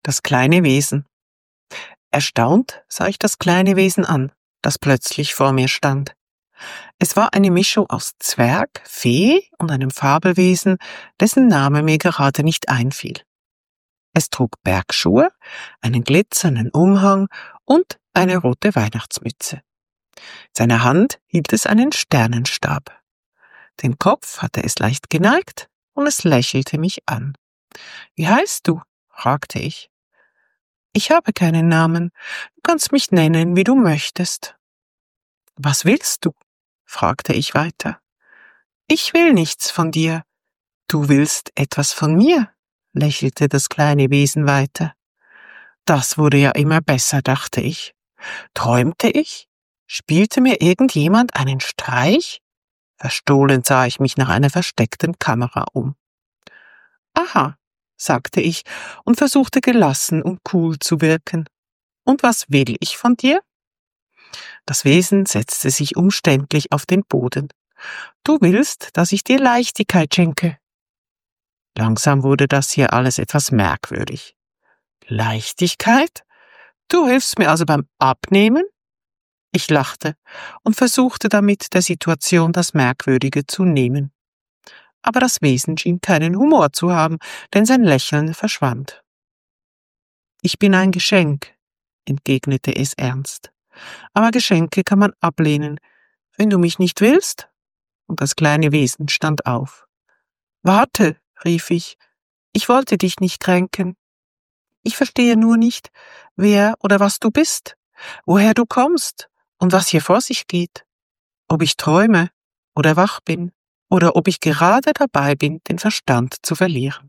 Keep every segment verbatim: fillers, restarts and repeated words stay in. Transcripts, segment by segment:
Das kleine Wesen. Erstaunt sah ich das kleine Wesen an, das plötzlich vor mir stand. Es war eine Mischung aus Zwerg, Fee und einem Fabelwesen, dessen Name mir gerade nicht einfiel. Es trug Bergschuhe, einen glitzernden Umhang und eine rote Weihnachtsmütze. In seiner Hand hielt es einen Sternenstab. Den Kopf hatte es leicht geneigt und es lächelte mich an. »Wie heißt du?« fragte ich. »Ich habe keinen Namen. Du kannst mich nennen, wie du möchtest.« »Was willst du?« fragte ich weiter. »Ich will nichts von dir. Du willst etwas von mir«, lächelte das kleine Wesen weiter. Das wurde ja immer besser, dachte ich. Träumte ich? Spielte mir irgendjemand einen Streich? Verstohlen sah ich mich nach einer versteckten Kamera um. »Aha«, sagte ich und versuchte gelassen und cool zu wirken. »Und was will ich von dir?« Das Wesen setzte sich umständlich auf den Boden. »Du willst, dass ich dir Leichtigkeit schenke.« Langsam wurde das hier alles etwas merkwürdig. »Leichtigkeit? Du hilfst mir also beim Abnehmen?« Ich lachte und versuchte damit, der Situation das Merkwürdige zu nehmen. Aber das Wesen schien keinen Humor zu haben, denn sein Lächeln verschwand. »Ich bin ein Geschenk«, entgegnete es ernst. »Aber Geschenke kann man ablehnen. Wenn du mich nicht willst?« Und das kleine Wesen stand auf. »Warte«, rief ich, »ich wollte dich nicht kränken. Ich verstehe nur nicht, wer oder was du bist, woher du kommst und was hier vor sich geht. Ob ich träume oder wach bin oder ob ich gerade dabei bin, den Verstand zu verlieren.«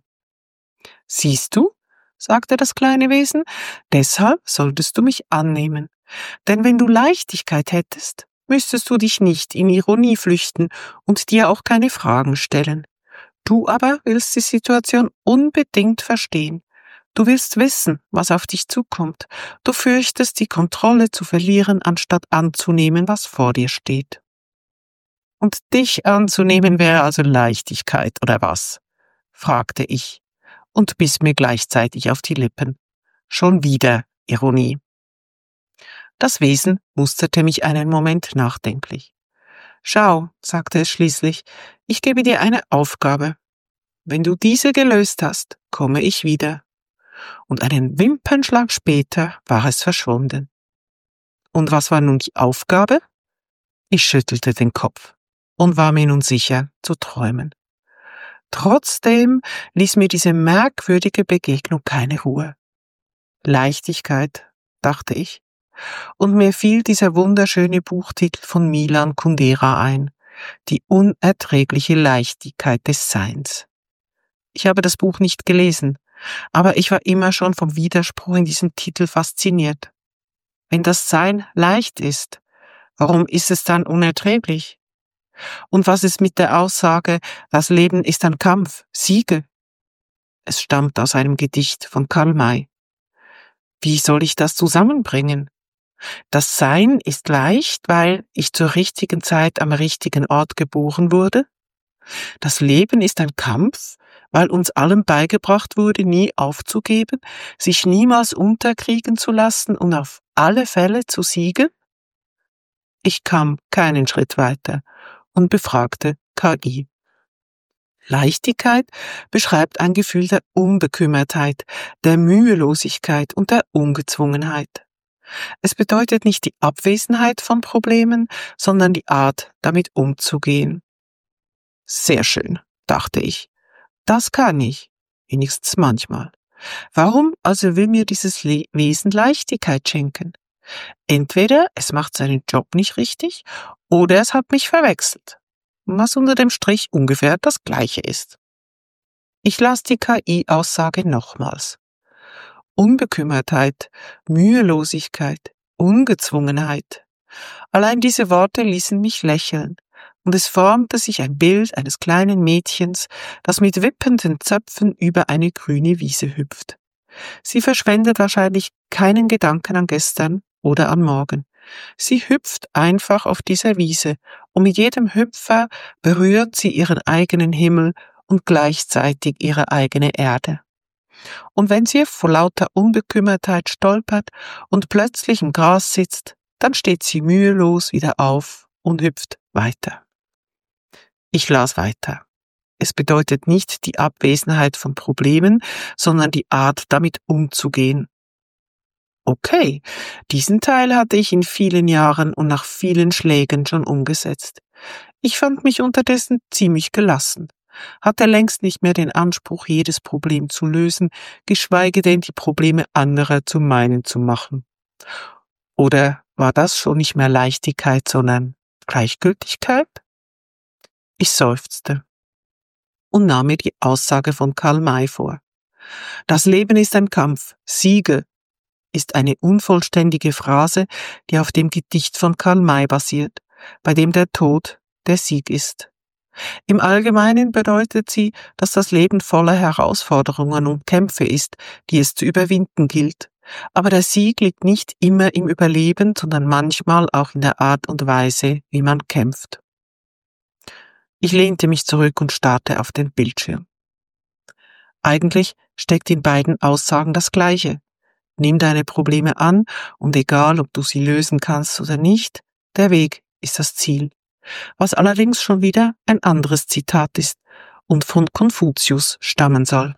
»Siehst du«, sagte das kleine Wesen, »deshalb solltest du mich annehmen. Denn wenn du Leichtigkeit hättest, müsstest du dich nicht in Ironie flüchten und dir auch keine Fragen stellen. Du aber willst die Situation unbedingt verstehen. Du willst wissen, was auf dich zukommt. Du fürchtest, die Kontrolle zu verlieren, anstatt anzunehmen, was vor dir steht.« »Und dich anzunehmen wäre also Leichtigkeit, oder was?« fragte ich und biss mir gleichzeitig auf die Lippen. Schon wieder Ironie. Das Wesen musterte mich einen Moment nachdenklich. »Schau«, sagte es schließlich, »ich gebe dir eine Aufgabe. Wenn du diese gelöst hast, komme ich wieder.« Und einen Wimpernschlag später war es verschwunden. Und was war nun die Aufgabe? Ich schüttelte den Kopf und war mir nun sicher, zu träumen. Trotzdem ließ mir diese merkwürdige Begegnung keine Ruhe. Leichtigkeit, dachte ich, und mir fiel dieser wunderschöne Buchtitel von Milan Kundera ein, Die unerträgliche Leichtigkeit des Seins. Ich habe das Buch nicht gelesen, aber ich war immer schon vom Widerspruch in diesem Titel fasziniert. Wenn das Sein leicht ist, warum ist es dann unerträglich? Und was ist mit der Aussage, das Leben ist ein Kampf, Siege? Es stammt aus einem Gedicht von Karl May. Wie soll ich das zusammenbringen? Das Sein ist leicht, weil ich zur richtigen Zeit am richtigen Ort geboren wurde? Das Leben ist ein Kampf, weil uns allem beigebracht wurde, nie aufzugeben, sich niemals unterkriegen zu lassen und auf alle Fälle zu siegen? Ich kam keinen Schritt weiter und befragte K I. Leichtigkeit beschreibt ein Gefühl der Unbekümmertheit, der Mühelosigkeit und der Ungezwungenheit. Es bedeutet nicht die Abwesenheit von Problemen, sondern die Art, damit umzugehen. Sehr schön, dachte ich. Das kann ich, wenigstens manchmal. Warum also will mir dieses Le- Wesen Leichtigkeit schenken? Entweder es macht seinen Job nicht richtig oder es hat mich verwechselt, was unter dem Strich ungefähr das Gleiche ist. Ich las die K I-Aussage nochmals. Unbekümmertheit, Mühelosigkeit, Ungezwungenheit. Allein diese Worte ließen mich lächeln, und es formte sich ein Bild eines kleinen Mädchens, das mit wippenden Zöpfen über eine grüne Wiese hüpft. Sie verschwendet wahrscheinlich keinen Gedanken an gestern oder an morgen. Sie hüpft einfach auf dieser Wiese, und mit jedem Hüpfer berührt sie ihren eigenen Himmel und gleichzeitig ihre eigene Erde. Und wenn sie vor lauter Unbekümmertheit stolpert und plötzlich im Gras sitzt, dann steht sie mühelos wieder auf und hüpft weiter. Ich las weiter. Es bedeutet nicht die Abwesenheit von Problemen, sondern die Art, damit umzugehen. Okay, diesen Teil hatte ich in vielen Jahren und nach vielen Schlägen schon umgesetzt. Ich fand mich unterdessen ziemlich gelassen, hatte längst nicht mehr den Anspruch, jedes Problem zu lösen, geschweige denn die Probleme anderer zu meinen zu machen. Oder war das schon nicht mehr Leichtigkeit, sondern Gleichgültigkeit? Ich seufzte und nahm mir die Aussage von Karl May vor. Das Leben ist ein Kampf, Siege ist eine unvollständige Phrase, die auf dem Gedicht von Karl May basiert, bei dem der Tod der Sieg ist. Im Allgemeinen bedeutet sie, dass das Leben voller Herausforderungen und Kämpfe ist, die es zu überwinden gilt. Aber der Sieg liegt nicht immer im Überleben, sondern manchmal auch in der Art und Weise, wie man kämpft. Ich lehnte mich zurück und starrte auf den Bildschirm. Eigentlich steckt in beiden Aussagen das Gleiche. Nimm deine Probleme an und egal, ob du sie lösen kannst oder nicht, der Weg ist das Ziel. Was allerdings schon wieder ein anderes Zitat ist und von Konfuzius stammen soll.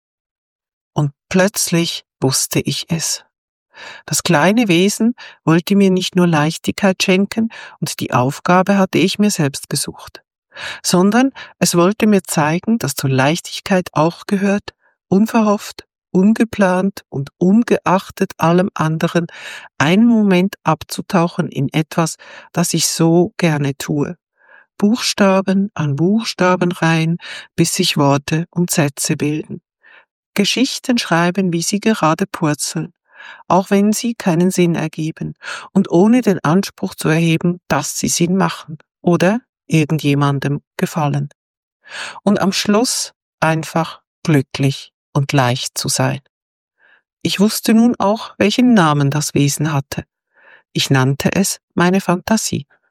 Und plötzlich wusste ich es. Das kleine Wesen wollte mir nicht nur Leichtigkeit schenken und die Aufgabe hatte ich mir selbst gesucht, sondern es wollte mir zeigen, dass zur Leichtigkeit auch gehört, unverhofft, ungeplant und ungeachtet allem anderen einen Moment abzutauchen in etwas, das ich so gerne tue. Buchstaben an Buchstaben rein, bis sich Worte und Sätze bilden. Geschichten schreiben, wie sie gerade purzeln, auch wenn sie keinen Sinn ergeben und ohne den Anspruch zu erheben, dass sie Sinn machen oder irgendjemandem gefallen. Und am Schluss einfach glücklich und leicht zu sein. Ich wusste nun auch, welchen Namen das Wesen hatte. Ich nannte es meine Fantasie.